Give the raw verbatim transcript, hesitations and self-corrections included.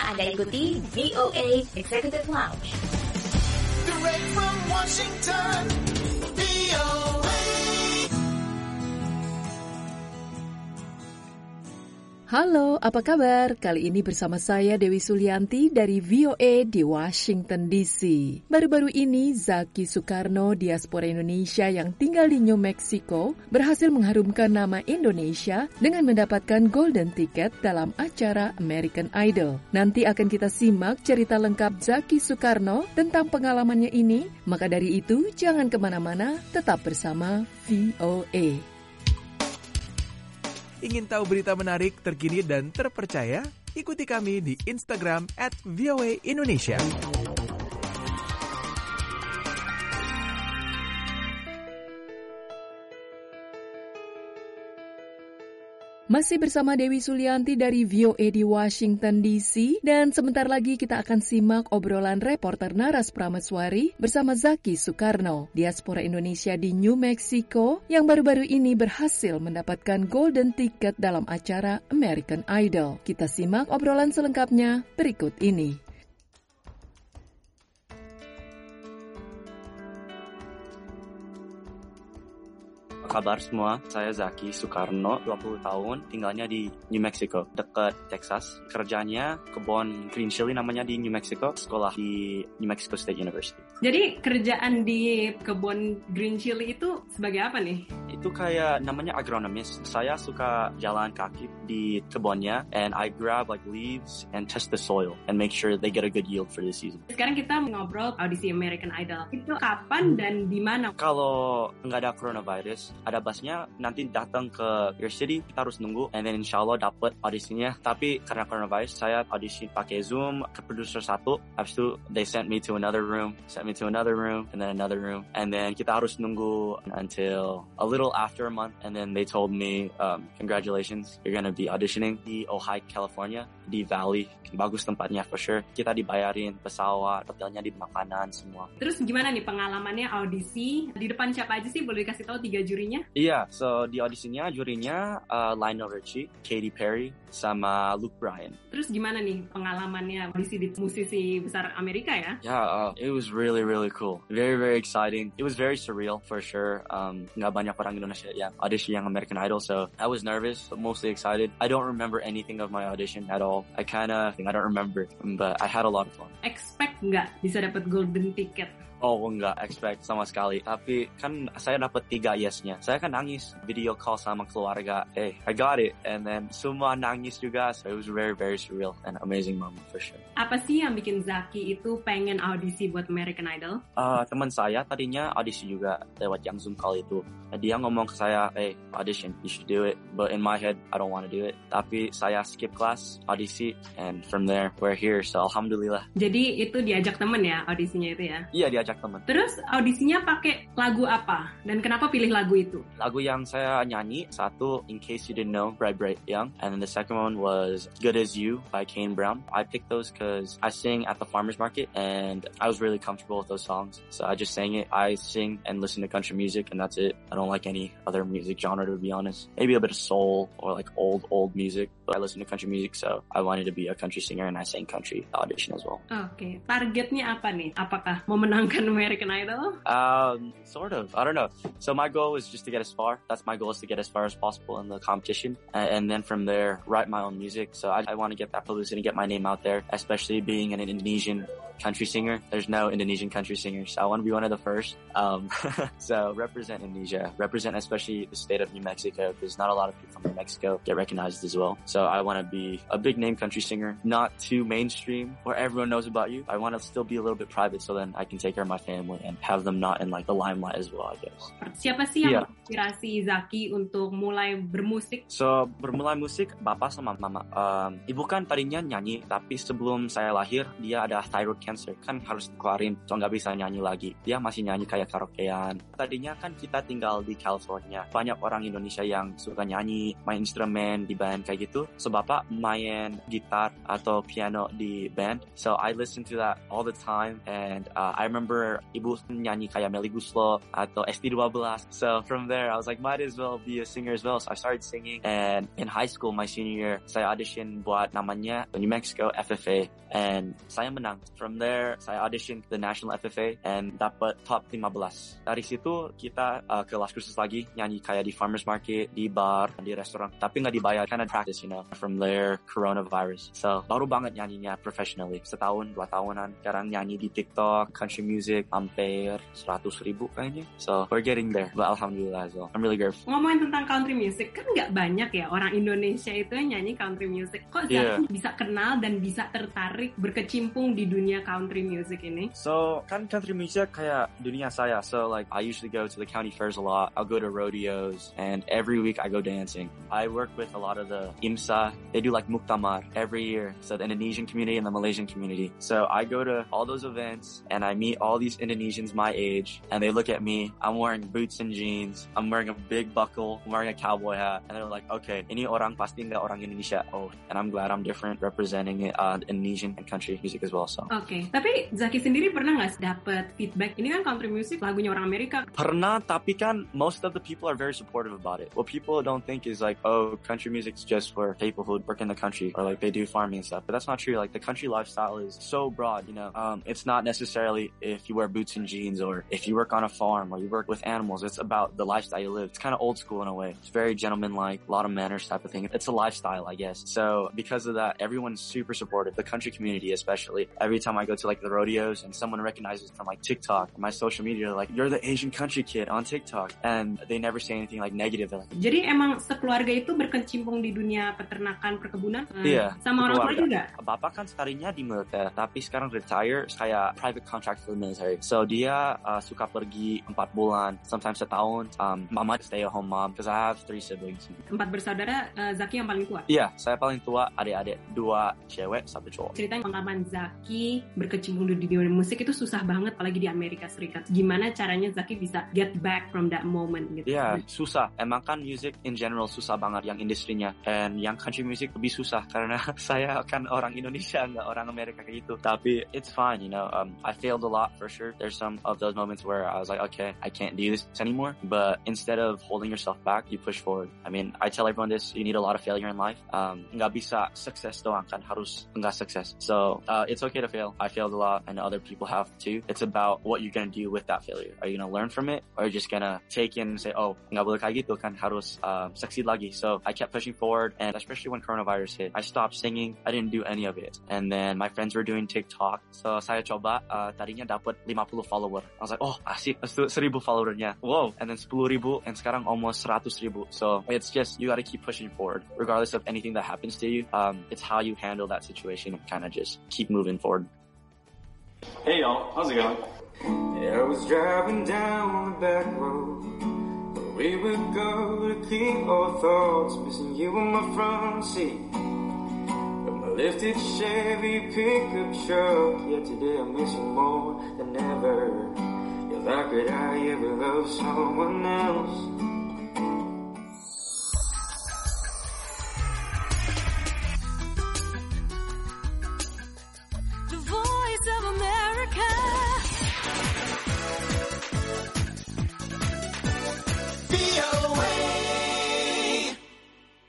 Anda ikuti V O A Executive Lounge. Direct from Washington, V O A. Halo, apa kabar? Kali ini bersama saya Dewi Sulianti dari V O A di Washington D C. Baru-baru ini Zaki Soekarno, diaspora Indonesia yang tinggal di New Mexico, berhasil mengharumkan nama Indonesia dengan mendapatkan golden ticket dalam acara American Idol. Nanti akan kita simak cerita lengkap Zaki Soekarno tentang pengalamannya ini. Maka dari itu, jangan kemana-mana, tetap bersama V O A. Ingin tahu berita menarik, terkini, dan terpercaya? Ikuti kami di Instagram at V O A Indonesia. Masih bersama Dewi Sulianti dari V O A di Washington D C, dan sebentar lagi kita akan simak obrolan reporter Naras Prameswari bersama Zaki Soekarno, diaspora Indonesia di New Mexico yang baru-baru ini berhasil mendapatkan golden ticket dalam acara American Idol. Kita simak obrolan selengkapnya berikut ini. Kabar semua, saya Zaki Soekarno, dua puluh tahun, tinggalnya di New Mexico, dekat Texas. Kerjanya kebun green chili namanya di New Mexico, sekolah di New Mexico State University. Jadi kerjaan di kebun green chili itu sebagai apa nih? Itu kayak namanya agronomis. Saya suka jalan kaki di kebunnya, and I grab like leaves and test the soil and make sure they get a good yield for this season. Sekarang kita ngobrol audisi American Idol. Itu kapan dan di mana? Kalau nggak ada coronavirus, ada busnya, nanti datang ke your city, kita harus nunggu, and then insya Allah dapat audisinya. Tapi karena coronavirus, saya audisi pakai Zoom ke produser satu, habis itu they sent me to another room, sent me to another room, and then another room, and then kita harus nunggu until a little after a month, and then they told me, um, congratulations, you're gonna be auditioning di Ojai, California, di Valley, bagus tempatnya for sure. Kita dibayarin pesawat, hotelnya, di makanan, semua. Terus gimana nih pengalamannya audisi? Di depan siapa aja sih? Boleh dikasih tahu tiga jurinya? Iya, yeah, so di audisinya jurinya uh, Lionel Richie, Katy Perry, sama Luke Bryan. Terus gimana nih pengalamannya audisi di musisi besar Amerika ya? Yeah, uh, it was really really cool, very very exciting. It was very surreal for sure. Um, nggak banyak orang Indonesia yang audisi yang American Idol, so I was nervous but mostly excited. I don't remember anything of my audition at all. I kinda think I don't remember, but I had a lot of fun. Expect nggak bisa dapat golden ticket? Oh, enggak expect sama sekali. Tapi kan saya dapat tiga yes-nya. Saya kan nangis. Video call sama keluarga. Hey, I got it. And then semua nangis juga. So it was very, very surreal and amazing moment for sure. Apa sih yang bikin Zaki itu pengen audisi buat American Idol? Uh, teman saya tadinya audisi juga lewat yang Zoom call itu. Nah, dia ngomong ke saya, hey, audition, you should do it. But in my head, I don't want to do it. Tapi saya skip kelas, audisi, and from there, we're here. So alhamdulillah. Jadi itu diajak temen ya audisinya itu ya? Iya, diajak teman. Terus audisinya pakai lagu apa? Dan kenapa pilih lagu itu? Lagu yang saya nyanyi, satu, In Case You Didn't Know, Bright Bright Young. And then the second one was Good As You by Kane Brown. I picked those because I sing at the farmer's market and I was really comfortable with those songs. So I just sang it. I sing and listen to country music and that's it. I don't like any other music genre, to be honest. Maybe a bit of soul or like old, old music. But I listen to country music, so I wanted to be a country singer and I sang country audition as well. Oke, okay. Targetnya apa nih? Apakah memenangkan American Idol? Um, sort of. I don't know. So my goal is just to get as far. That's my goal, is to get as far as possible in the competition. And, and then from there, write my own music. So I, I want to get that publicity, get my name out there, especially being an Indonesian country singer. There's no Indonesian country singers. So I want to be one of the first. Um, so represent Indonesia. Represent especially the state of New Mexico, because not a lot of people from New Mexico get recognized as well. So I want to be a big name country singer, not too mainstream where everyone knows about you. I want to still be a little bit private so then I can take care of my family and have them not in like the limelight as well, I guess. Siapa sih yang yeah. menginspirasi Zaki untuk mulai bermusik? So, bermulai musik, bapak sama mama. Um, ibu kan tadinya nyanyi, tapi sebelum saya lahir, dia ada thyroid cancer. Kan harus dikeluarin, so nggak bisa nyanyi lagi. Dia masih nyanyi kayak karaokean. Tadinya kan kita tinggal di California. Banyak orang Indonesia yang suka nyanyi, main instrumen di band kayak gitu. So, bapak main gitar atau piano di band. So, I listen to that all the time. And uh, I remember remember ibu nyanyi kayak Melly Guslo atau S T twelve. So from there, I was like, might as well be a singer as well. So I started singing. And in high school, my senior year, saya audition buat namanya New Mexico F F A. And saya menang. From there, saya audition the National F F A and dapat top fifteen. Dari situ, kita uh, kelas kursus lagi, nyanyi kayak di farmers market, di bar, di restoran. Tapi nggak dibayar, kind of practice, you know. From there, coronavirus. So, baru banget nyanyinya professionally. Setahun, dua tahunan. Sekarang nyanyi di TikTok, country music, hampir seratus ribu kayaknya. So, we're getting there. But alhamdulillah as well. I'm really grateful. Ngomongin tentang country music, kan nggak banyak ya orang Indonesia itu yang nyanyi country music. Kok Zaki yeah. bisa kenal dan bisa tertarik berkecimpung di dunia country music ini? So, kan country music kayak dunia saya. So, like, I usually go to the county fairs a lot. I'll go to rodeos. And every week I go dancing. I work with a lot of the IMSA. They do like Muktamar every year. So, the Indonesian community and the Malaysian community. So, I go to all those events and I meet all these Indonesians my age. And they look at me. I'm wearing boots and jeans. I'm wearing a big buckle. I'm wearing a cowboy hat. And they're like, okay, ini orang pasti nggak orang Indonesia. Oh, and I'm glad I'm different, representing uh, Indonesian and country music as well. So. Oke, okay. Tapi Zaki sendiri pernah nggak dapet feedback? Ini kan country music, lagunya orang Amerika. Pernah, tapi kan most of the people are very supportive about it. What people don't think is like, oh, country music's just for people who work in the country or like they do farming and stuff. But that's not true. Like the country lifestyle is so broad, you know. Um, it's not necessarily if you wear boots and jeans or if you work on a farm or you work with animals. It's about the lifestyle you live. It's kind of old school in a way. It's very gentleman-like, a lot of manners type of thing. It's a lifestyle, I guess. So because of that, everyone's super supportive. The country community especially. Every time I go to like the rodeos and someone recognizes from like TikTok, my social media, they're like, you're the Asian country kid on TikTok. And they never say anything like negative. Like, jadi emang sekeluarga itu berkecimpung di dunia peternakan, perkebunan? Iya. Sama orang tua juga? Bapak kan tadinya di militer, tapi sekarang retire kayak private contract for the military. So dia uh, suka pergi empat bulan, sometimes setahun. Um, mama stay at home mom, because I have three siblings. Empat bersaudara, uh, Zaki yang paling tua? Iya, yeah, saya paling tua, adik-adik dua cewek, satu cowok. Ceritanya pengalaman Zaki berkecimpung di dunia musik itu susah banget, apalagi di Amerika Serikat. Gimana caranya Zaki bisa get back from that moment gitu? Iya, yeah, susah. Emang kan music in general susah banget yang industrinya. And yang country music lebih susah karena saya kan orang Indonesia, nggak orang Amerika kayak gitu. Tapi it's fine, you know. Um, I failed a lot for sure. There's some of those moments where I was like, okay, I can't do this anymore. But instead of holding yourself back, you push forward. I mean, I tell everyone this, you need a lot of failure in life. Um, nggak bisa sukses doang kan, harus nggak sukses. So, uh, it's okay to fail. I failed a lot and other people have too. It's about what you're gonna do with that failure. Are you gonna learn from it? Or are you just gonna take in and say, oh, nggak boleh kayak gitu kan, harus uh, succeed lagi. So, I kept pushing forward, and especially when coronavirus hit, I stopped singing. I didn't do any of it. And then my friends were doing TikTok. So, saya coba, uh, tadinya dapat lima puluh follower. I was like, oh, asik, seribu followernya. Wow. And then sepuluh ribu, and sekarang almost seratus ribu. So, it's just, you gotta keep pushing forward. Regardless of anything that happens to you, um, it's how you handle that situation and kind of just keep moving forward. Hey y'all, how's it going? Yeah, I was driving down the back road where we would go to keep our thoughts, missing you in my front seat of my lifted Chevy pickup truck. Yeah, today I miss you more than ever. Yeah, how could I ever love someone else?